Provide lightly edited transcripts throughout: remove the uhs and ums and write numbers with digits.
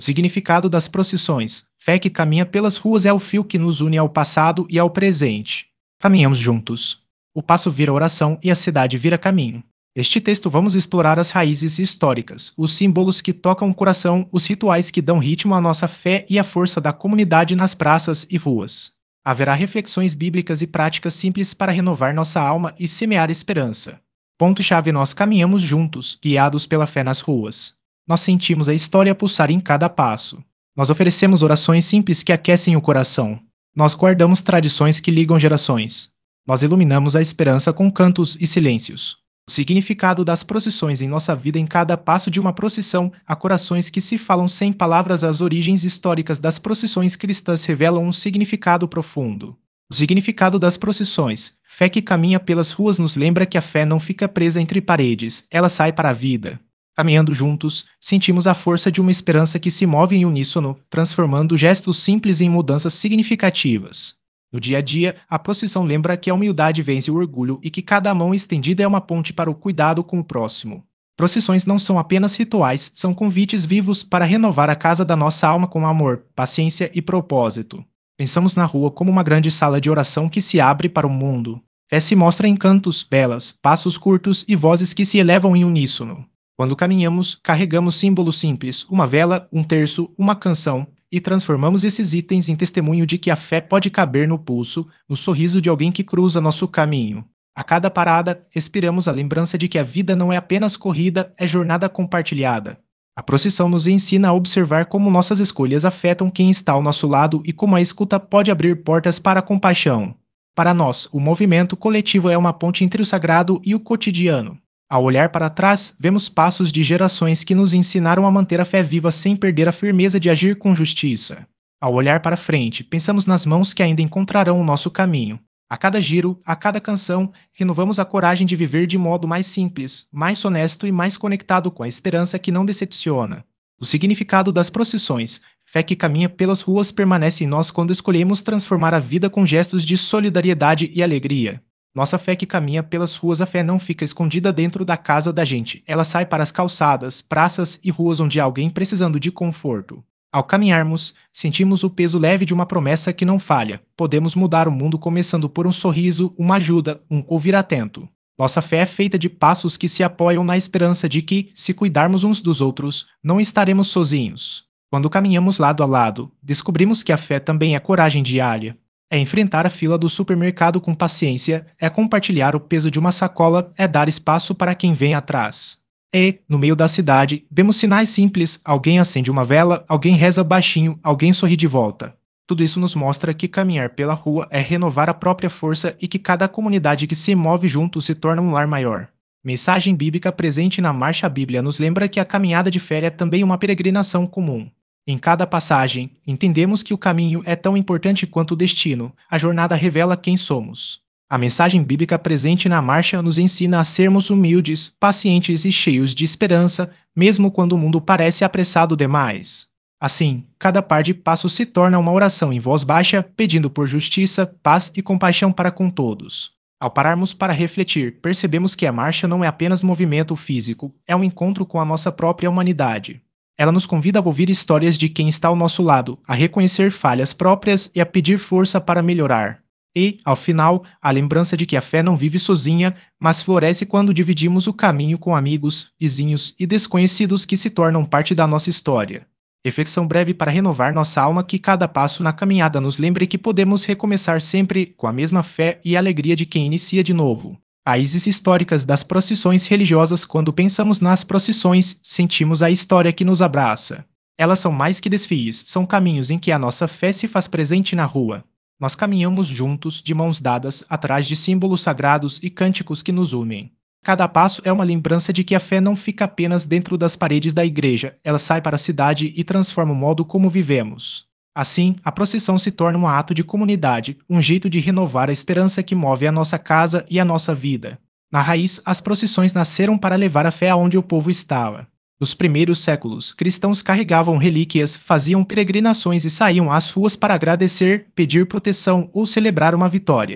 O significado das procissões. Fé que caminha pelas ruas é o fio que nos une ao passado e ao presente. Caminhamos juntos. O passo vira oração e a cidade vira caminho. Neste texto vamos explorar as raízes históricas, os símbolos que tocam o coração, os rituais que dão ritmo à nossa fé e a força da comunidade nas praças e ruas. Haverá reflexões bíblicas e práticas simples para renovar nossa alma e semear esperança. Ponto-chave: nós caminhamos juntos, guiados pela fé nas ruas. Nós sentimos a história pulsar em cada passo. Nós oferecemos orações simples que aquecem o coração. Nós guardamos tradições que ligam gerações. Nós iluminamos a esperança com cantos e silêncios. O significado das procissões em nossa vida. Em cada passo de uma procissão, há corações que se falam sem palavras. As origens históricas das procissões cristãs revelam um significado profundo. O significado das procissões. Fé que caminha pelas ruas nos lembra que a fé não fica presa entre paredes, ela sai para a vida. Caminhando juntos, sentimos a força de uma esperança que se move em uníssono, transformando gestos simples em mudanças significativas. No dia a dia, a procissão lembra que a humildade vence o orgulho e que cada mão estendida é uma ponte para o cuidado com o próximo. Procissões não são apenas rituais, são convites vivos para renovar a casa da nossa alma com amor, paciência e propósito. Pensamos na rua como uma grande sala de oração que se abre para o mundo. Fé se mostra em cantos, velas, passos curtos e vozes que se elevam em uníssono. Quando caminhamos, carregamos símbolos simples, uma vela, um terço, uma canção, e transformamos esses itens em testemunho de que a fé pode caber no pulso, no sorriso de alguém que cruza nosso caminho. A cada parada, respiramos a lembrança de que a vida não é apenas corrida, é jornada compartilhada. A procissão nos ensina a observar como nossas escolhas afetam quem está ao nosso lado e como a escuta pode abrir portas para a compaixão. Para nós, o movimento coletivo é uma ponte entre o sagrado e o cotidiano. Ao olhar para trás, vemos passos de gerações que nos ensinaram a manter a fé viva sem perder a firmeza de agir com justiça. Ao olhar para frente, pensamos nas mãos que ainda encontrarão o nosso caminho. A cada giro, a cada canção, renovamos a coragem de viver de modo mais simples, mais honesto e mais conectado com a esperança que não decepciona. O significado das procissões. Fé que caminha pelas ruas permanece em nós quando escolhemos transformar a vida com gestos de solidariedade e alegria. Nossa fé que caminha pelas ruas. A fé não fica escondida dentro da casa da gente, ela sai para as calçadas, praças e ruas onde há alguém precisando de conforto. Ao caminharmos, sentimos o peso leve de uma promessa que não falha. Podemos mudar o mundo começando por um sorriso, uma ajuda, um ouvir atento. Nossa fé é feita de passos que se apoiam na esperança de que, se cuidarmos uns dos outros, não estaremos sozinhos. Quando caminhamos lado a lado, descobrimos que a fé também é coragem diária. É enfrentar a fila do supermercado com paciência, é compartilhar o peso de uma sacola, é dar espaço para quem vem atrás. E, no meio da cidade, vemos sinais simples: alguém acende uma vela, alguém reza baixinho, alguém sorri de volta. Tudo isso nos mostra que caminhar pela rua é renovar a própria força e que cada comunidade que se move junto se torna um lar maior. Mensagem bíblica presente na Marcha Bíblia nos lembra que a caminhada de fé é também uma peregrinação comum. Em cada passagem, entendemos que o caminho é tão importante quanto o destino, a jornada revela quem somos. A mensagem bíblica presente na marcha nos ensina a sermos humildes, pacientes e cheios de esperança, mesmo quando o mundo parece apressado demais. Assim, cada par de passos se torna uma oração em voz baixa, pedindo por justiça, paz e compaixão para com todos. Ao pararmos para refletir, percebemos que a marcha não é apenas movimento físico, é um encontro com a nossa própria humanidade. Ela nos convida a ouvir histórias de quem está ao nosso lado, a reconhecer falhas próprias e a pedir força para melhorar. E, ao final, a lembrança de que a fé não vive sozinha, mas floresce quando dividimos o caminho com amigos, vizinhos e desconhecidos que se tornam parte da nossa história. Reflexão breve para renovar nossa alma: que cada passo na caminhada nos lembre que podemos recomeçar sempre com a mesma fé e alegria de quem inicia de novo. Raízes históricas das procissões religiosas. Quando pensamos nas procissões, sentimos a história que nos abraça. Elas são mais que desfiles, são caminhos em que a nossa fé se faz presente na rua. Nós caminhamos juntos, de mãos dadas, atrás de símbolos sagrados e cânticos que nos unem. Cada passo é uma lembrança de que a fé não fica apenas dentro das paredes da igreja, ela sai para a cidade e transforma o modo como vivemos. Assim, a procissão se torna um ato de comunidade, um jeito de renovar a esperança que move a nossa casa e a nossa vida. Na raiz, as procissões nasceram para levar a fé aonde o povo estava. Nos primeiros séculos, cristãos carregavam relíquias, faziam peregrinações e saíam às ruas para agradecer, pedir proteção ou celebrar uma vitória.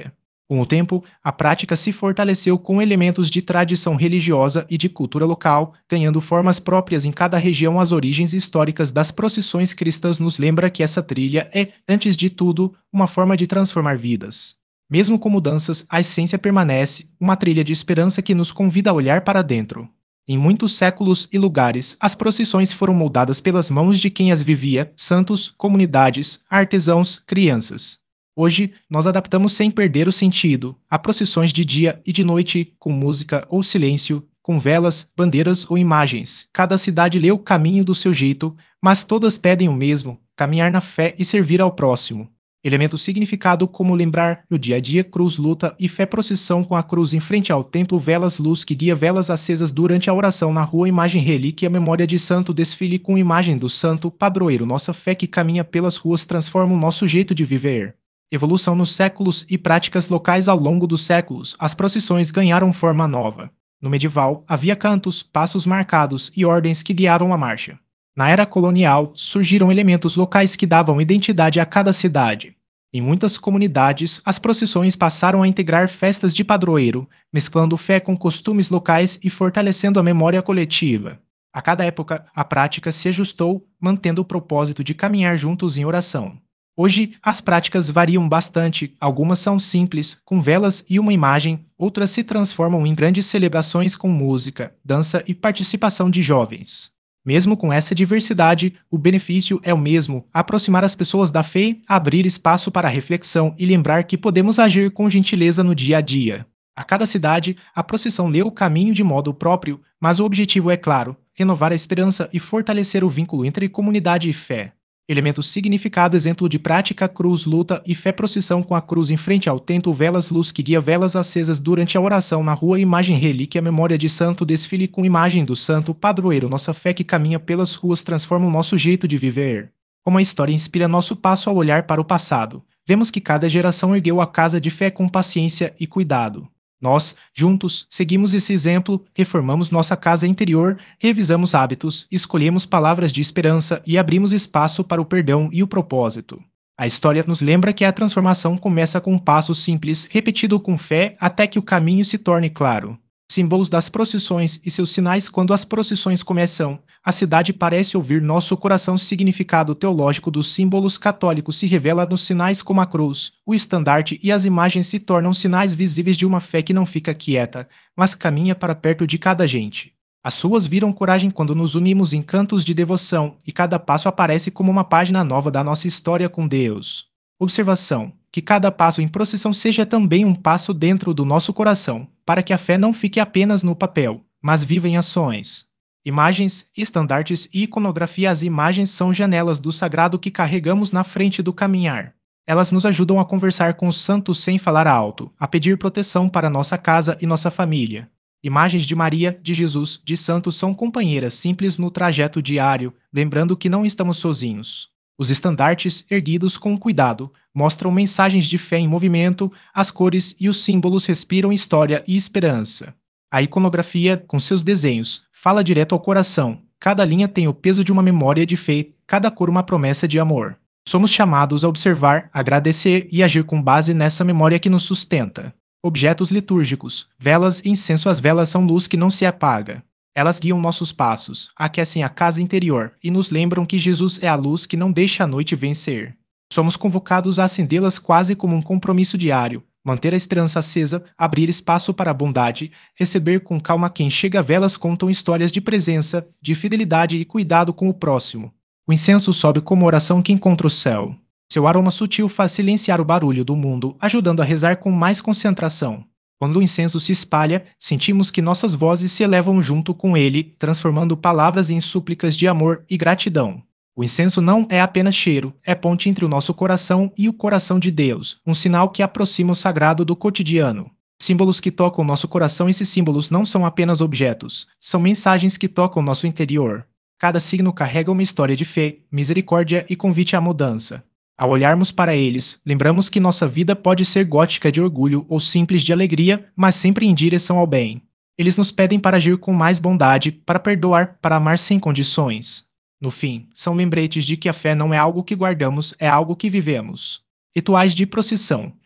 Com o tempo, a prática se fortaleceu com elementos de tradição religiosa e de cultura local, ganhando formas próprias em cada região. As origens históricas das procissões cristãs nos lembra que essa trilha é, antes de tudo, uma forma de transformar vidas. Mesmo com mudanças, a essência permanece, uma trilha de esperança que nos convida a olhar para dentro. Em muitos séculos e lugares, as procissões foram moldadas pelas mãos de quem as vivia, santos, comunidades, artesãos, crianças. Hoje, nós adaptamos sem perder o sentido. Há procissões de dia e de noite, com música ou silêncio, com velas, bandeiras ou imagens. Cada cidade lê o caminho do seu jeito, mas todas pedem o mesmo: caminhar na fé e servir ao próximo. Elemento significado como lembrar no dia a dia, cruz, luta e fé, procissão com a cruz em frente ao templo, velas, luz que guia, velas acesas durante a oração na rua, imagem, relíquia, memória de santo, desfile com imagem do santo, padroeiro, nossa fé que caminha pelas ruas transforma o nosso jeito de viver. Evolução nos séculos e práticas locais. Ao longo dos séculos, as procissões ganharam forma nova. No medieval, havia cantos, passos marcados e ordens que guiaram a marcha. Na era colonial, surgiram elementos locais que davam identidade a cada cidade. Em muitas comunidades, as procissões passaram a integrar festas de padroeiro, mesclando fé com costumes locais e fortalecendo a memória coletiva. A cada época, a prática se ajustou, mantendo o propósito de caminhar juntos em oração. Hoje, as práticas variam bastante, algumas são simples, com velas e uma imagem, outras se transformam em grandes celebrações com música, dança e participação de jovens. Mesmo com essa diversidade, o benefício é o mesmo: aproximar as pessoas da fé, abrir espaço para a reflexão e lembrar que podemos agir com gentileza no dia a dia. A cada cidade, a procissão lê o caminho de modo próprio, mas o objetivo é claro: renovar a esperança e fortalecer o vínculo entre comunidade e fé. Elemento significado: exemplo de prática, cruz, luta e fé, procissão com a cruz em frente ao templo, velas, luz que guia, velas acesas durante a oração na rua, imagem, relíquia, memória de santo, desfile com imagem do santo, padroeiro, nossa fé que caminha pelas ruas transforma o nosso jeito de viver. Como a história inspira nosso passo ao olhar para o passado, vemos que cada geração ergueu a casa de fé com paciência e cuidado. Nós, juntos, seguimos esse exemplo, reformamos nossa casa interior, revisamos hábitos, escolhemos palavras de esperança e abrimos espaço para o perdão e o propósito. A história nos lembra que a transformação começa com um passo simples, repetido com fé, até que o caminho se torne claro. Símbolos das procissões e seus sinais. Quando as procissões começam, a cidade parece ouvir nosso coração. Significado teológico dos símbolos católicos se revela nos sinais como a cruz, o estandarte e as imagens se tornam sinais visíveis de uma fé que não fica quieta, mas caminha para perto de cada gente. As ruas viram coragem quando nos unimos em cantos de devoção, e cada passo aparece como uma página nova da nossa história com Deus. Observação: que cada passo em procissão seja também um passo dentro do nosso coração, para que a fé não fique apenas no papel, mas viva em ações. Imagens, estandartes e iconografia. As imagens são janelas do sagrado que carregamos na frente do caminhar. Elas nos ajudam a conversar com os santos sem falar alto, a pedir proteção para nossa casa e nossa família. Imagens de Maria, de Jesus, de santos são companheiras simples no trajeto diário, lembrando que não estamos sozinhos. Os estandartes, erguidos com cuidado, mostram mensagens de fé em movimento, as cores e os símbolos respiram história e esperança. A iconografia, com seus desenhos, fala direto ao coração. Cada linha tem o peso de uma memória de fé, cada cor uma promessa de amor. Somos chamados a observar, agradecer e agir com base nessa memória que nos sustenta. Objetos litúrgicos, velas e incenso. As velas são luz que não se apaga. Elas guiam nossos passos, aquecem a casa interior e nos lembram que Jesus é a luz que não deixa a noite vencer. Somos convocados a acendê-las quase como um compromisso diário, manter a esperança acesa, abrir espaço para a bondade, receber com calma quem chega. Velas contam histórias de presença, de fidelidade e cuidado com o próximo. O incenso sobe como oração que encontra o céu. Seu aroma sutil faz silenciar o barulho do mundo, ajudando a rezar com mais concentração. Quando o incenso se espalha, sentimos que nossas vozes se elevam junto com ele, transformando palavras em súplicas de amor e gratidão. O incenso não é apenas cheiro, é ponte entre o nosso coração e o coração de Deus, um sinal que aproxima o sagrado do cotidiano. Símbolos que tocam nosso coração. Esses símbolos não são apenas objetos, são mensagens que tocam nosso interior. Cada signo carrega uma história de fé, misericórdia e convite à mudança. Ao olharmos para eles, lembramos que nossa vida pode ser gótica de orgulho ou simples de alegria, mas sempre em direção ao bem. Eles nos pedem para agir com mais bondade, para perdoar, para amar sem condições. No fim, são lembretes de que a fé não é algo que guardamos, é algo que vivemos. Rituais de procissão.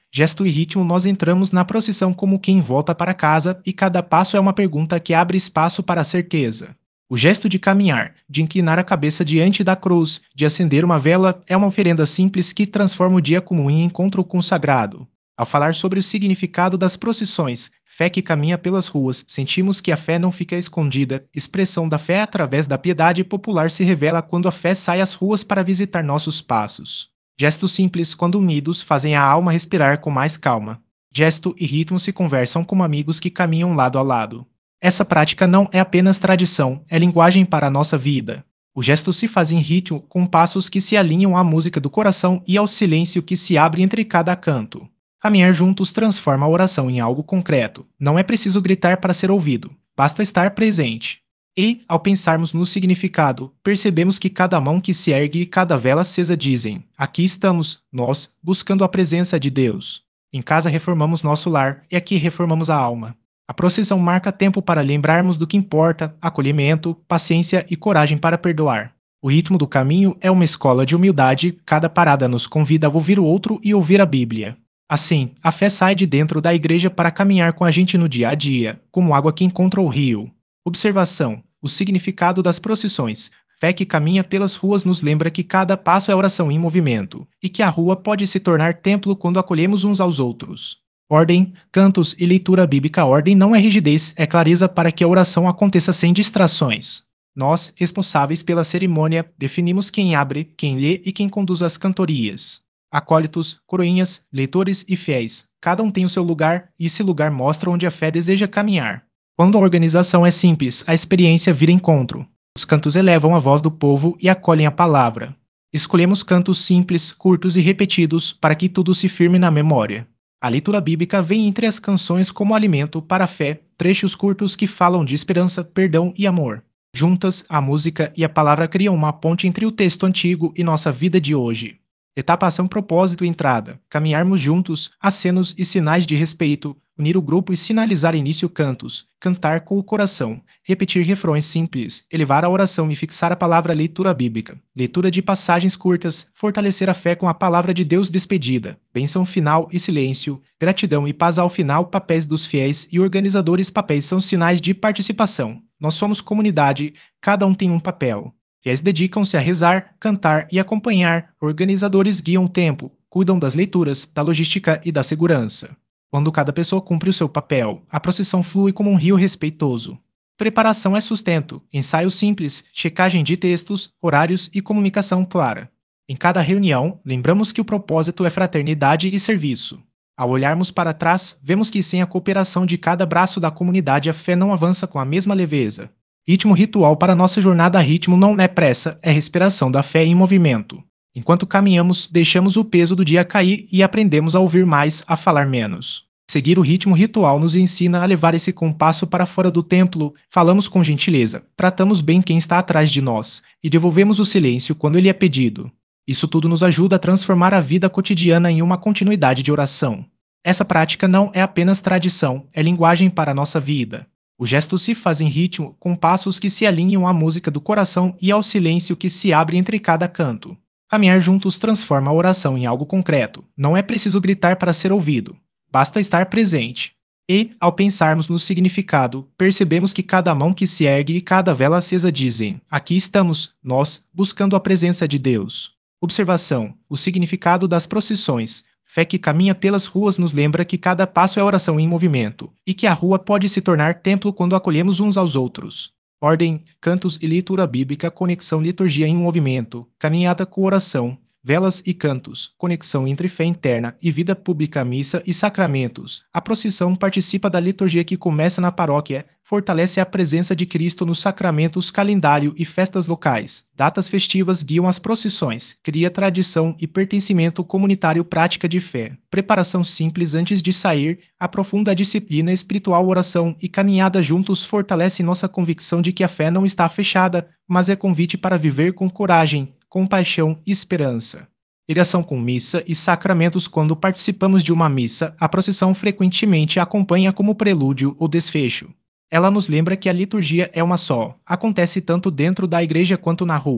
Gesto e ritmo nós entramos na procissão como quem volta para casa e cada passo é uma pergunta que abre espaço para a certeza. O gesto de caminhar, de inclinar a cabeça diante da cruz, de acender uma vela, é uma oferenda simples que transforma o dia comum em encontro com o sagrado. Ao falar sobre o significado das procissões, fé que caminha pelas ruas, sentimos que a fé não fica escondida. Expressão da fé através da piedade popular se revela quando a fé sai às ruas para visitar nossos passos. Gestos simples, quando unidos, fazem a alma respirar com mais calma. Gesto e ritmo se conversam como amigos que caminham lado a lado. Essa prática não é apenas tradição, é linguagem para a nossa vida. O gesto se faz em ritmo, com passos que se alinham à música do coração e ao silêncio que se abre entre cada canto. Caminhar juntos transforma a oração em algo concreto. Não é preciso gritar para ser ouvido, basta estar presente. E, ao pensarmos no significado, percebemos que cada mão que se ergue e cada vela acesa dizem: aqui estamos, nós, buscando a presença de Deus. Em casa reformamos nosso lar e aqui reformamos a alma. A procissão marca tempo para lembrarmos do que importa, acolhimento, paciência e coragem para perdoar. O ritmo do caminho é uma escola de humildade, cada parada nos convida a ouvir o outro e ouvir a Bíblia. Assim, a fé sai de dentro da igreja para caminhar com a gente no dia a dia, como água que encontra o rio. Observação: o significado das procissões. Fé que caminha pelas ruas nos lembra que cada passo é oração em movimento, e que a rua pode se tornar templo quando acolhemos uns aos outros. Ordem, cantos e leitura bíblica. A ordem não é rigidez, é clareza para que a oração aconteça sem distrações. Nós, responsáveis pela cerimônia, definimos quem abre, quem lê e quem conduz as cantorias. Acólitos, coroinhas, leitores e fiéis. Cada um tem o seu lugar, e esse lugar mostra onde a fé deseja caminhar. Quando a organização é simples, a experiência vira encontro. Os cantos elevam a voz do povo e acolhem a palavra. Escolhemos cantos simples, curtos e repetidos para que tudo se firme na memória. A leitura bíblica vem entre as canções como alimento para a fé, trechos curtos que falam de esperança, perdão e amor. Juntas, a música e a palavra criam uma ponte entre o texto antigo e nossa vida de hoje. Etapação, propósito e entrada. Caminharmos juntos, acenos e sinais de respeito. Unir o grupo e sinalizar início cantos. Cantar com o coração. Repetir refrões simples. Elevar a oração e fixar a palavra leitura bíblica. Leitura de passagens curtas. Fortalecer a fé com a palavra de Deus despedida. Bênção final e silêncio. Gratidão e paz ao final. Papéis dos fiéis e organizadores. Papéis são sinais de participação. Nós somos comunidade, cada um tem um papel. Fiéis dedicam-se a rezar, cantar e acompanhar. Organizadores guiam o tempo, cuidam das leituras, da logística e da segurança. Quando cada pessoa cumpre o seu papel, a procissão flui como um rio respeitoso. Preparação é sustento, ensaio simples, checagem de textos, horários e comunicação clara. Em cada reunião, lembramos que o propósito é fraternidade e serviço. Ao olharmos para trás, vemos que sem a cooperação de cada braço da comunidade a fé não avança com a mesma leveza. Ritmo ritual para nossa jornada. Ritmo não é pressa, é respiração da fé em movimento. Enquanto caminhamos, deixamos o peso do dia cair e aprendemos a ouvir mais, a falar menos. Seguir o ritmo ritual nos ensina a levar esse compasso para fora do templo. Falamos com gentileza, tratamos bem quem está atrás de nós e devolvemos o silêncio quando ele é pedido. Isso tudo nos ajuda a transformar a vida cotidiana em uma continuidade de oração. Essa prática não é apenas tradição, é linguagem para a nossa vida. Os gestos se fazem em ritmo, com passos que se alinham à música do coração e ao silêncio que se abre entre cada canto. Caminhar juntos transforma a oração em algo concreto. Não é preciso gritar para ser ouvido, basta estar presente. E, ao pensarmos no significado, percebemos que cada mão que se ergue e cada vela acesa dizem: aqui estamos, nós, buscando a presença de Deus. Observação: o significado das procissões. Fé que caminha pelas ruas nos lembra que cada passo é oração em movimento, e que a rua pode se tornar templo quando acolhemos uns aos outros. Ordem, cantos e leitura bíblica. Conexão, liturgia em movimento, caminhada com oração, velas e cantos, conexão entre fé interna e vida pública. Missa e sacramentos. A procissão participa da liturgia que começa na paróquia, fortalece a presença de Cristo nos sacramentos. Calendário e festas locais. Datas festivas guiam as procissões, cria tradição e pertencimento comunitário. Prática de fé. Preparação simples antes de sair, aprofunda a disciplina espiritual. Oração e caminhada juntos fortalecem nossa convicção de que a fé não está fechada, mas é convite para viver com coragem, compaixão e esperança. Ligação com missa e sacramentos. Quando participamos de uma missa, a procissão frequentemente acompanha como prelúdio ou desfecho. Ela nos lembra que a liturgia é uma só, acontece tanto dentro da igreja quanto na rua.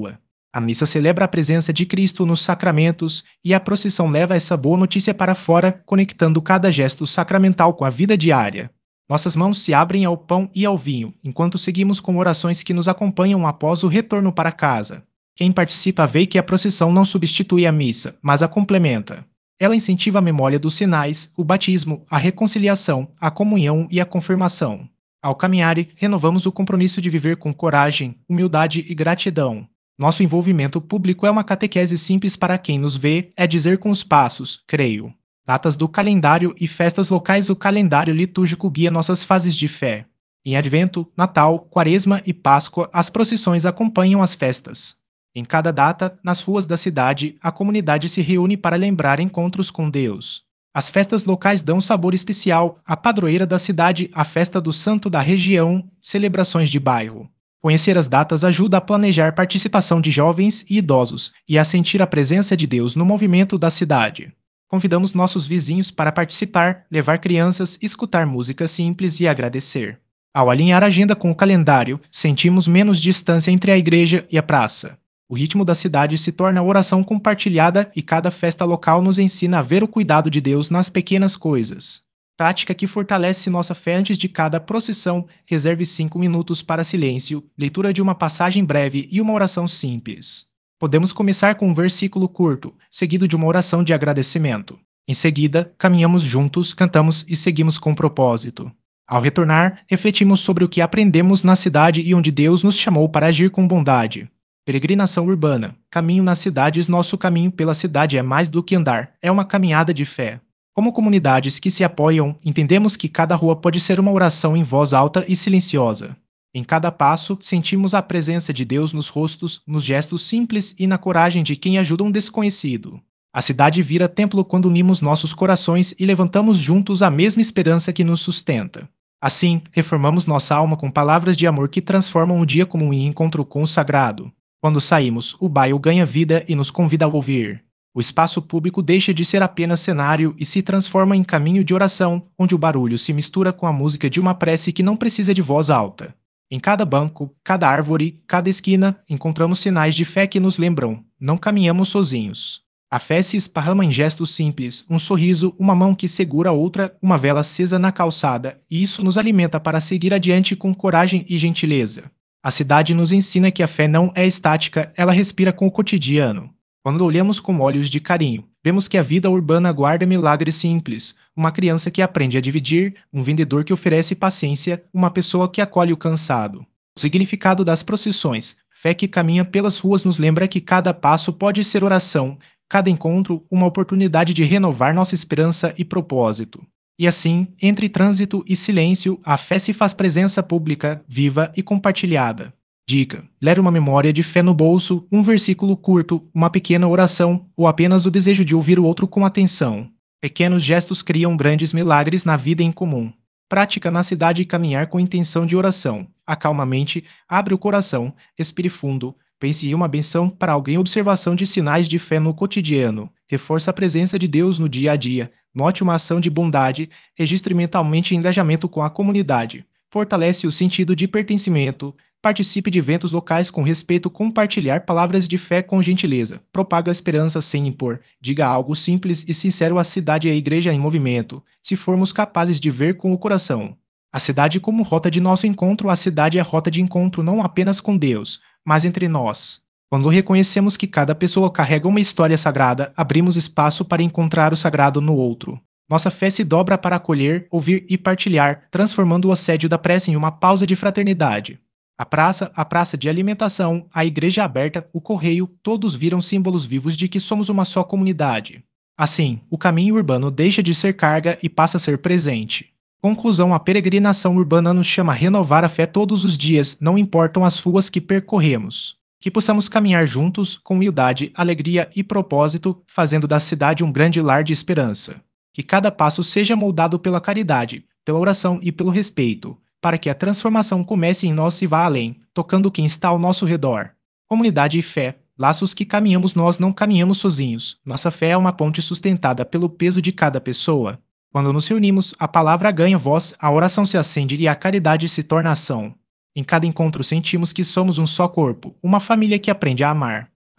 A missa celebra a presença de Cristo nos sacramentos e a procissão leva essa boa notícia para fora, conectando cada gesto sacramental com a vida diária. Nossas mãos se abrem ao pão e ao vinho, enquanto seguimos com orações que nos acompanham após o retorno para casa. Quem participa vê que a procissão não substitui a missa, mas a complementa. Ela incentiva a memória dos sinais, o batismo, a reconciliação, a comunhão e a confirmação. Ao caminhar, renovamos o compromisso de viver com coragem, humildade e gratidão. Nosso envolvimento público é uma catequese simples para quem nos vê, é dizer com os passos, creio. Datas do calendário e festas locais. O calendário litúrgico guia nossas fases de fé. Em Advento, Natal, Quaresma e Páscoa, as procissões acompanham as festas. Em cada data, nas ruas da cidade, a comunidade se reúne para lembrar encontros com Deus. As festas locais dão sabor especial, a padroeira da cidade, a festa do santo da região, celebrações de bairro. Conhecer as datas ajuda a planejar a participação de jovens e idosos e a sentir a presença de Deus no movimento da cidade. Convidamos nossos vizinhos para participar, levar crianças, escutar música simples e agradecer. Ao alinhar a agenda com o calendário, sentimos menos distância entre a igreja e a praça. O ritmo da cidade se torna oração compartilhada e cada festa local nos ensina a ver o cuidado de Deus nas pequenas coisas. Prática que fortalece nossa fé. Antes de cada procissão, reserve 5 minutos para silêncio, leitura de uma passagem breve e uma oração simples. Podemos começar com um versículo curto, seguido de uma oração de agradecimento. Em seguida, caminhamos juntos, cantamos e seguimos com propósito. Ao retornar, refletimos sobre o que aprendemos na cidade e onde Deus nos chamou para agir com bondade. Peregrinação urbana. Caminho nas cidades. Nosso caminho pela cidade é mais do que andar, é uma caminhada de fé. Como comunidades que se apoiam, entendemos que cada rua pode ser uma oração em voz alta e silenciosa. Em cada passo, sentimos a presença de Deus nos rostos, nos gestos simples e na coragem de quem ajuda um desconhecido. A cidade vira templo quando unimos nossos corações e levantamos juntos a mesma esperança que nos sustenta. Assim, reformamos nossa alma com palavras de amor que transformam o dia como um encontro com o sagrado. Quando saímos, o bairro ganha vida e nos convida a ouvir. O espaço público deixa de ser apenas cenário e se transforma em caminho de oração, onde o barulho se mistura com a música de uma prece que não precisa de voz alta. Em cada banco, cada árvore, cada esquina, encontramos sinais de fé que nos lembram: não caminhamos sozinhos. A fé se esparrama em gestos simples, um sorriso, uma mão que segura a outra, uma vela acesa na calçada, e isso nos alimenta para seguir adiante com coragem e gentileza. A cidade nos ensina que a fé não é estática, ela respira com o cotidiano. Quando olhamos com olhos de carinho, vemos que a vida urbana guarda milagres simples, uma criança que aprende a dividir, um vendedor que oferece paciência, uma pessoa que acolhe o cansado. O significado das procissões, fé que caminha pelas ruas nos lembra que cada passo pode ser oração, cada encontro uma oportunidade de renovar nossa esperança e propósito. E assim, entre trânsito e silêncio, a fé se faz presença pública, viva e compartilhada. Dica: ler uma memória de fé no bolso, um versículo curto, uma pequena oração ou apenas o desejo de ouvir o outro com atenção. Pequenos gestos criam grandes milagres na vida em comum. Prática na cidade e caminhar com intenção de oração. Acalma a mente, abre o coração, respire fundo, pense em uma benção para alguém. Observação de sinais de fé no cotidiano. Reforça a presença de Deus no dia a dia. Note uma ação de bondade, registre mentalmente engajamento com a comunidade. Fortalece o sentido de pertencimento. Participe de eventos locais com respeito. Compartilhar palavras de fé com gentileza. Propaga a esperança sem impor. Diga algo simples e sincero. A cidade é a igreja em movimento, se formos capazes de ver com o coração. A cidade como rota de nosso encontro. A cidade é a rota de encontro não apenas com Deus, mas entre nós. Quando reconhecemos que cada pessoa carrega uma história sagrada, abrimos espaço para encontrar o sagrado no outro. Nossa fé se dobra para acolher, ouvir e partilhar, transformando o assédio da prece em uma pausa de fraternidade. A praça de alimentação, a igreja aberta, o correio, todos viram símbolos vivos de que somos uma só comunidade. Assim, o caminho urbano deixa de ser carga e passa a ser presente. Conclusão: a peregrinação urbana nos chama a renovar a fé todos os dias, não importam as ruas que percorremos. Que possamos caminhar juntos, com humildade, alegria e propósito, fazendo da cidade um grande lar de esperança. Que cada passo seja moldado pela caridade, pela oração e pelo respeito, para que a transformação comece em nós e vá além, tocando quem está ao nosso redor. Comunidade e fé, laços que caminhamos. Nós não caminhamos sozinhos. Nossa fé é uma ponte sustentada pelo peso de cada pessoa. Quando nos reunimos, a palavra ganha voz, a oração se acende e a caridade se torna ação. Em cada encontro sentimos que somos um só corpo, uma família que aprende a amar.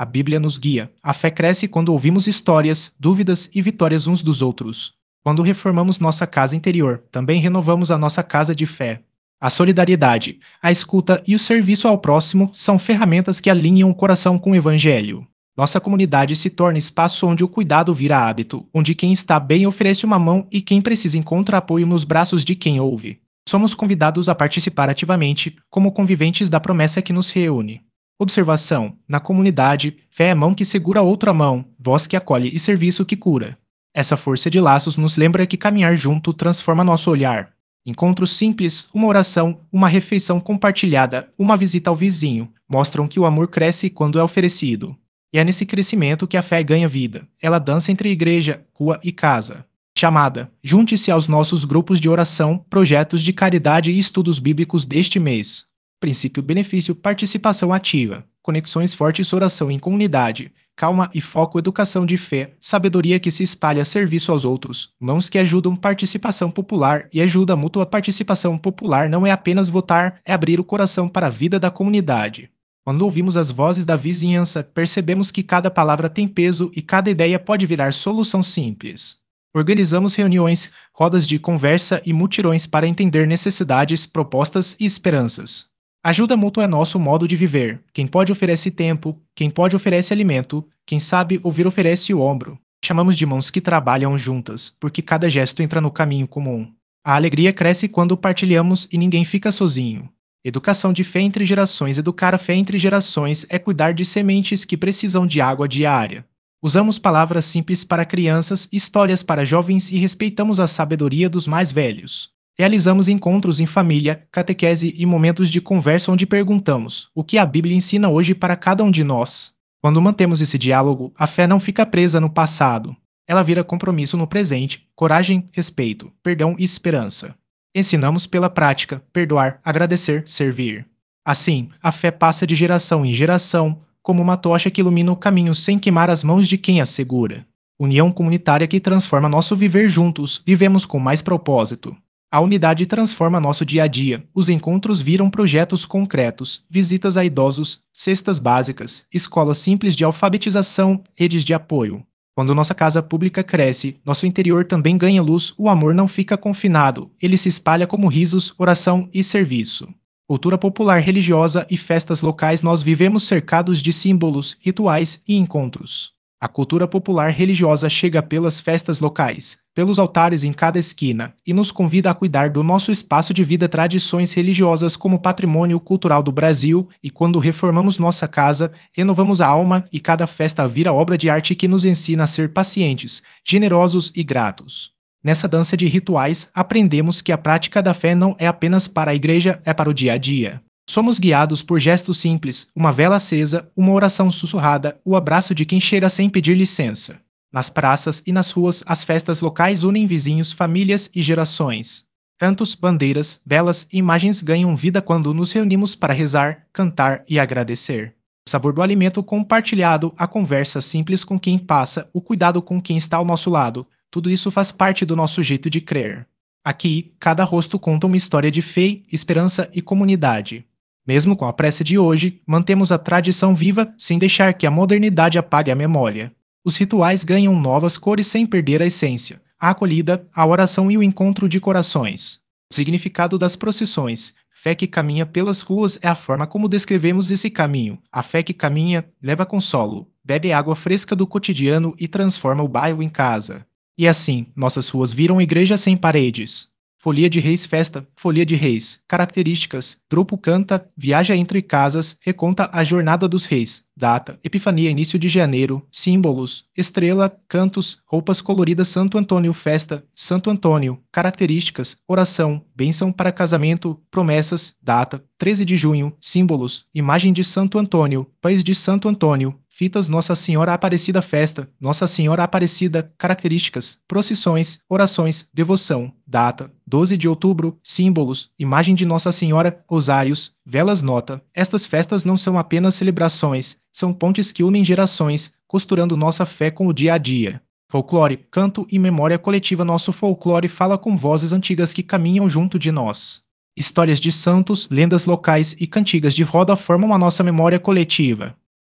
A Bíblia nos guia. A fé cresce quando ouvimos histórias, dúvidas e vitórias uns dos outros. Quando reformamos nossa casa interior, também renovamos a nossa casa de fé. A solidariedade, a escuta e o serviço ao próximo são ferramentas que alinham o coração com o Evangelho. Nossa comunidade se torna espaço onde o cuidado vira hábito, onde quem está bem oferece uma mão e quem precisa encontra apoio nos braços de quem ouve. Somos convidados a participar ativamente, como conviventes da promessa que nos reúne. Observação: na comunidade, fé é mão que segura outra mão, voz que acolhe e serviço que cura. Essa força de laços nos lembra que caminhar junto transforma nosso olhar. Encontros simples, uma oração, uma refeição compartilhada, uma visita ao vizinho, mostram que o amor cresce quando é oferecido. E é nesse crescimento que a fé ganha vida. Ela dança entre igreja, rua e casa. Chamada: junte-se aos nossos grupos de oração, projetos de caridade e estudos bíblicos deste mês. Princípio benefício: participação ativa. Conexões fortes: oração em comunidade. Calma e foco: educação de fé. Sabedoria que se espalha: serviço aos outros. Mãos que ajudam: participação popular e ajuda mútua. Participação popular não é apenas votar, é abrir o coração para a vida da comunidade. Quando ouvimos as vozes da vizinhança, percebemos que cada palavra tem peso e cada ideia pode virar solução simples. Organizamos reuniões, rodas de conversa e mutirões para entender necessidades, propostas e esperanças. Ajuda mútua é nosso modo de viver. Quem pode oferece tempo, quem pode oferece alimento, quem sabe ouvir oferece o ombro. Chamamos de mãos que trabalham juntas, porque cada gesto entra no caminho comum. A alegria cresce quando partilhamos e ninguém fica sozinho. Educação de fé entre gerações: educar a fé entre gerações é cuidar de sementes que precisam de água diária. Usamos palavras simples para crianças, histórias para jovens e respeitamos a sabedoria dos mais velhos. Realizamos encontros em família, catequese e momentos de conversa onde perguntamos: o que a Bíblia ensina hoje para cada um de nós? Quando mantemos esse diálogo, a fé não fica presa no passado. Ela vira compromisso no presente, coragem, respeito, perdão e esperança. Ensinamos pela prática: perdoar, agradecer, servir. Assim, a fé passa de geração em geração, como uma tocha que ilumina o caminho sem queimar as mãos de quem a segura. União comunitária que transforma nosso viver juntos, vivemos com mais propósito. A unidade transforma nosso dia a dia. Os encontros viram projetos concretos, visitas a idosos, cestas básicas, escolas simples de alfabetização, redes de apoio. Quando nossa casa pública cresce, nosso interior também ganha luz, o amor não fica confinado, ele se espalha como risos, oração e serviço. Cultura popular religiosa e festas locais: nós vivemos cercados de símbolos, rituais e encontros. A cultura popular religiosa chega pelas festas locais, pelos altares em cada esquina, e nos convida a cuidar do nosso espaço de vida. Tradições religiosas como patrimônio cultural do Brasil, e quando reformamos nossa casa, renovamos a alma e cada festa vira obra de arte que nos ensina a ser pacientes, generosos e gratos. Nessa dança de rituais, aprendemos que a prática da fé não é apenas para a igreja, é para o dia a dia. Somos guiados por gestos simples: uma vela acesa, uma oração sussurrada, o abraço de quem chega sem pedir licença. Nas praças e nas ruas, as festas locais unem vizinhos, famílias e gerações. Cantos, bandeiras, velas e imagens ganham vida quando nos reunimos para rezar, cantar e agradecer. O sabor do alimento compartilhado, a conversa simples com quem passa, o cuidado com quem está ao nosso lado, tudo isso faz parte do nosso jeito de crer. Aqui, cada rosto conta uma história de fé, esperança e comunidade. Mesmo com a pressa de hoje, mantemos a tradição viva sem deixar que a modernidade apague a memória. Os rituais ganham novas cores sem perder a essência: a acolhida, a oração e o encontro de corações. O significado das procissões: fé que caminha pelas ruas é a forma como descrevemos esse caminho. A fé que caminha leva consolo, bebe água fresca do cotidiano e transforma o bairro em casa. E assim, nossas ruas viram igreja sem paredes. Folia de Reis festa, Folia de Reis. Características: grupo canta, viaja entre casas, reconta a jornada dos reis. Data: Epifania, início de janeiro. Símbolos: estrela, cantos, roupas coloridas. Santo Antônio festa, Santo Antônio. Características: oração, bênção para casamento, promessas. Data: 13 de junho. Símbolos: imagem de Santo Antônio, pães de Santo Antônio. Fitas: Nossa Senhora Aparecida festa, Nossa Senhora Aparecida. Características: procissões, orações, devoção. Data: 12 de outubro. Símbolos: imagem de Nossa Senhora, rosários, velas. Nota: estas festas não são apenas celebrações, são pontes que unem gerações, costurando nossa fé com o dia a dia. Folclore, canto e memória coletiva: nosso folclore fala com vozes antigas que caminham junto de nós. Histórias de santos, lendas locais e cantigas de roda formam a nossa memória coletiva.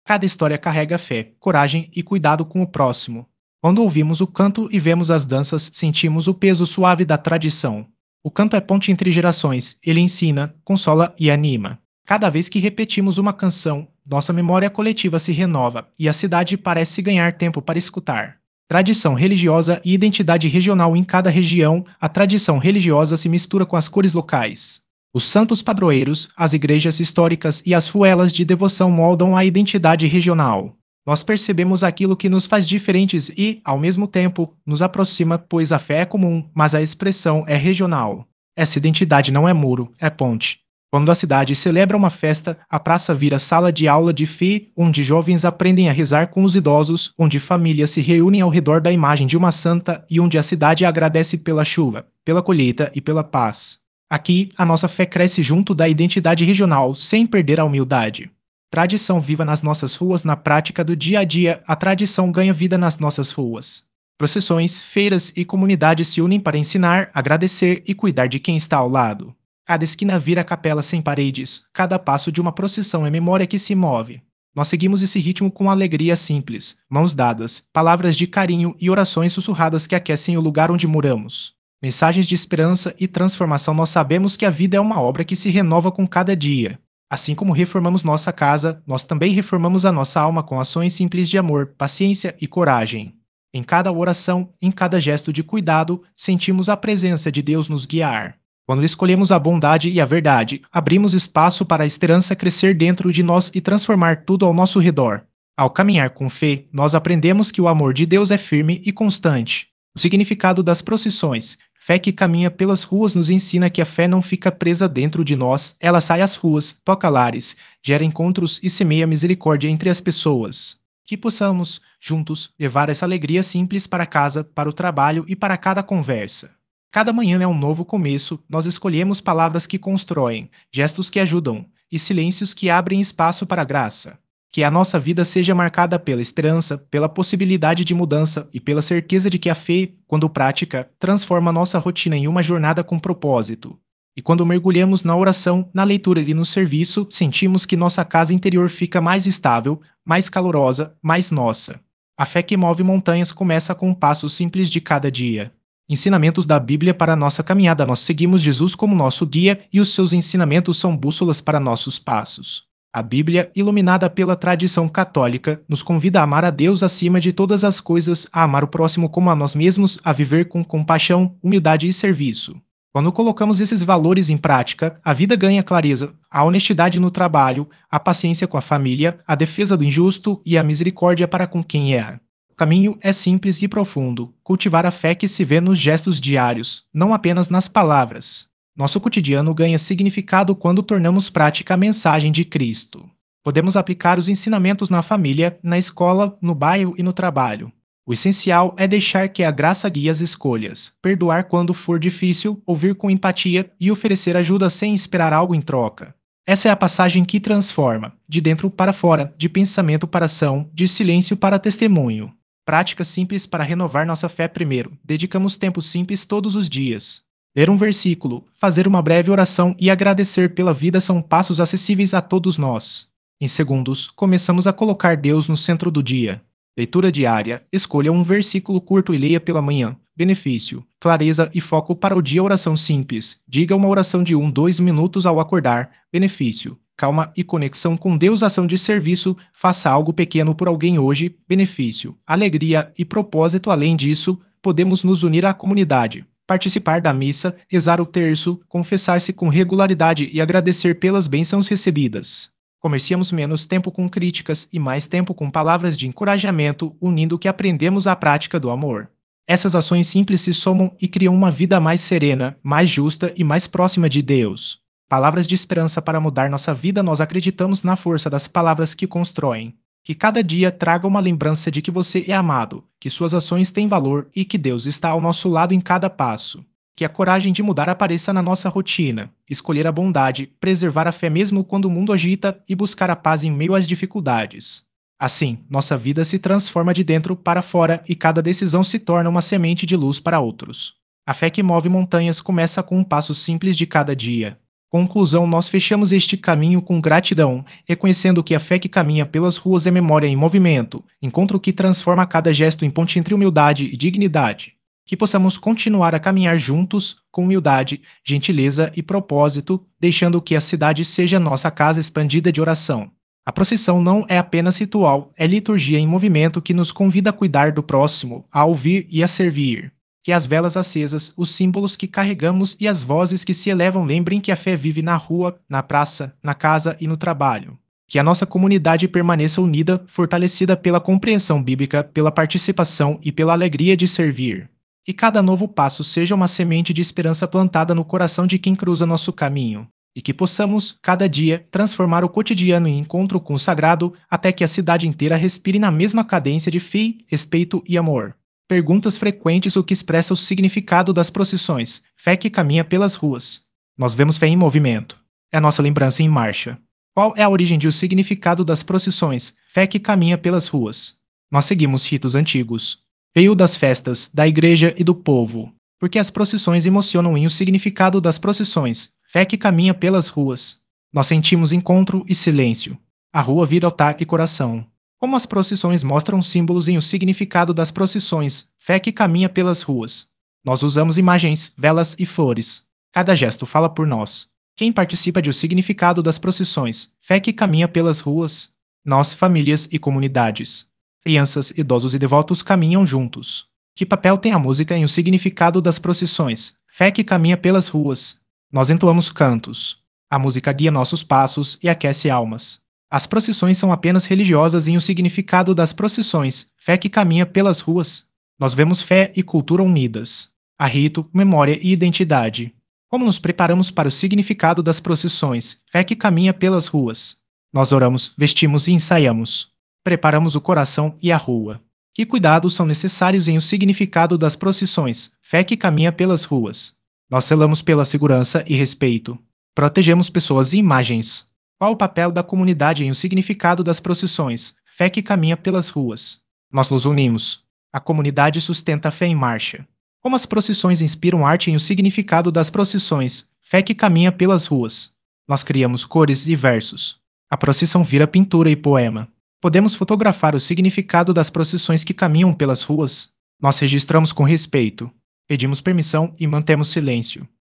Cada história carrega fé, coragem e cuidado com o próximo. Quando ouvimos o canto e vemos as danças, sentimos o peso suave da tradição. O canto é ponte entre gerações, ele ensina, consola e anima. Cada vez que repetimos uma canção, nossa memória coletiva se renova e a cidade parece ganhar tempo para escutar. Tradição religiosa e identidade regional em cada região, a tradição religiosa se mistura com as cores locais. Os santos padroeiros, as igrejas históricas e as ruelas de devoção moldam a identidade regional. Nós percebemos aquilo que nos faz diferentes e, ao mesmo tempo, nos aproxima, pois a fé é comum, mas a expressão é regional. Essa identidade não é muro, é ponte. Quando a cidade celebra uma festa, a praça vira sala de aula de fé, onde jovens aprendem a rezar com os idosos, onde famílias se reúnem ao redor da imagem de uma santa e onde a cidade agradece pela chuva, pela colheita e pela paz. Aqui, a nossa fé cresce junto da identidade regional, sem perder a humildade. Tradição viva nas nossas ruas, na prática do dia a dia, a tradição ganha vida nas nossas ruas. Procissões, feiras e comunidades se unem para ensinar, agradecer e cuidar de quem está ao lado. Cada esquina vira capela sem paredes, cada passo de uma procissão é memória que se move. Nós seguimos esse ritmo com alegria simples, mãos dadas, palavras de carinho e orações sussurradas que aquecem o lugar onde moramos. Mensagens de esperança e transformação. Nós sabemos que a vida é uma obra que se renova com cada dia. Assim como reformamos nossa casa, nós também reformamos a nossa alma com ações simples de amor, paciência e coragem. Em cada oração, em cada gesto de cuidado, sentimos a presença de Deus nos guiar. Quando escolhemos a bondade e a verdade, abrimos espaço para a esperança crescer dentro de nós e transformar tudo ao nosso redor. Ao caminhar com fé, nós aprendemos que o amor de Deus é firme e constante. O significado das procissões. Fé que caminha pelas ruas nos ensina que a fé não fica presa dentro de nós, ela sai às ruas, toca lares, gera encontros e semeia misericórdia entre as pessoas. Que possamos, juntos, levar essa alegria simples para casa, para o trabalho e para cada conversa. Cada manhã é um novo começo, nós escolhemos palavras que constroem, gestos que ajudam e silêncios que abrem espaço para a graça. Que a nossa vida seja marcada pela esperança, pela possibilidade de mudança e pela certeza de que a fé, quando prática, transforma nossa rotina em uma jornada com propósito. E quando mergulhamos na oração, na leitura e no serviço, sentimos que nossa casa interior fica mais estável, mais calorosa, mais nossa. A fé que move montanhas começa com um passo simples de cada dia. Ensinamentos da Bíblia para a nossa caminhada. Nós seguimos Jesus como nosso guia e os seus ensinamentos são bússolas para nossos passos. A Bíblia, iluminada pela tradição católica, nos convida a amar a Deus acima de todas as coisas, a amar o próximo como a nós mesmos, a viver com compaixão, humildade e serviço. Quando colocamos esses valores em prática, a vida ganha clareza, a honestidade no trabalho, a paciência com a família, a defesa do injusto e a misericórdia para com quem erra. O caminho é simples e profundo, cultivar a fé que se vê nos gestos diários, não apenas nas palavras. Nosso cotidiano ganha significado quando tornamos prática a mensagem de Cristo. Podemos aplicar os ensinamentos na família, na escola, no bairro e no trabalho. O essencial é deixar que a graça guie as escolhas, perdoar quando for difícil, ouvir com empatia e oferecer ajuda sem esperar algo em troca. Essa é a passagem que transforma, de dentro para fora, de pensamento para ação, de silêncio para testemunho. Práticas simples para renovar nossa fé. Primeiro, dedicamos tempo simples todos os dias. Ler um versículo, fazer uma breve oração e agradecer pela vida são passos acessíveis a todos nós. Em segundos, começamos a colocar Deus no centro do dia. Leitura diária, escolha um versículo curto e leia pela manhã. Benefício, clareza e foco para o dia. Oração simples, diga uma oração de 2 minutos ao acordar. Benefício, calma e conexão com Deus. Ação de serviço, faça algo pequeno por alguém hoje. Benefício, alegria e propósito. Além disso, podemos nos unir à comunidade. Participar da missa, rezar o terço, confessar-se com regularidade e agradecer pelas bênçãos recebidas. Comerciamos menos tempo com críticas e mais tempo com palavras de encorajamento, unindo o que aprendemos à prática do amor. Essas ações simples se somam e criam uma vida mais serena, mais justa e mais próxima de Deus. Palavras de esperança para mudar nossa vida. Nós acreditamos na força das palavras que constroem. Que cada dia traga uma lembrança de que você é amado, que suas ações têm valor e que Deus está ao nosso lado em cada passo. Que a coragem de mudar apareça na nossa rotina, escolher a bondade, preservar a fé mesmo quando o mundo agita e buscar a paz em meio às dificuldades. Assim, nossa vida se transforma de dentro para fora e cada decisão se torna uma semente de luz para outros. A fé que move montanhas começa com um passo simples de cada dia. Conclusão: nós fechamos este caminho com gratidão, reconhecendo que a fé que caminha pelas ruas é memória em movimento, encontro que transforma cada gesto em ponte entre humildade e dignidade. Que possamos continuar a caminhar juntos, com humildade, gentileza e propósito, deixando que a cidade seja nossa casa expandida de oração. A procissão não é apenas ritual, é liturgia em movimento que nos convida a cuidar do próximo, a ouvir e a servir. Que as velas acesas, os símbolos que carregamos e as vozes que se elevam lembrem que a fé vive na rua, na praça, na casa e no trabalho. Que a nossa comunidade permaneça unida, fortalecida pela compreensão bíblica, pela participação e pela alegria de servir. Que cada novo passo seja uma semente de esperança plantada no coração de quem cruza nosso caminho. E que possamos, cada dia, transformar o cotidiano em encontro com o sagrado, até que a cidade inteira respire na mesma cadência de fé, respeito e amor. Perguntas frequentes: o que expressa o significado das procissões? Fé que caminha pelas ruas. Nós vemos fé em movimento. É a nossa lembrança em marcha. Qual é a origem e o significado das procissões? Fé que caminha pelas ruas. Nós seguimos ritos antigos. Veio das festas, da igreja e do povo. Porque as procissões emocionam em o significado das procissões. Fé que caminha pelas ruas. Nós sentimos encontro e silêncio. A rua vira altar e coração. Como as procissões mostram símbolos em o significado das procissões, fé que caminha pelas ruas. Nós usamos imagens, velas e flores. Cada gesto fala por nós. Quem participa de o significado das procissões, fé que caminha pelas ruas? Nós, famílias e comunidades. Crianças, idosos e devotos caminham juntos. Que papel tem a música em o significado das procissões? Fé que caminha pelas ruas. Nós entoamos cantos. A música guia nossos passos e aquece almas. As procissões são apenas religiosas em o significado das procissões, fé que caminha pelas ruas. Nós vemos fé e cultura unidas. Há rito, memória e identidade. Como nos preparamos para o significado das procissões, fé que caminha pelas ruas? Nós oramos, vestimos e ensaiamos. Preparamos o coração e a rua. Que cuidados são necessários em o significado das procissões, fé que caminha pelas ruas? Nós zelamos pela segurança e respeito. Protegemos pessoas e imagens. Qual o papel da comunidade em o significado das procissões, fé que caminha pelas ruas? Nós nos unimos. A comunidade sustenta a fé em marcha. Como as procissões inspiram arte em o significado das procissões, fé que caminha pelas ruas? Nós criamos cores e versos. A procissão vira pintura e poema. Podemos fotografar o significado das procissões que caminham pelas ruas? Nós registramos com respeito. Pedimos permissão e mantemos silêncio.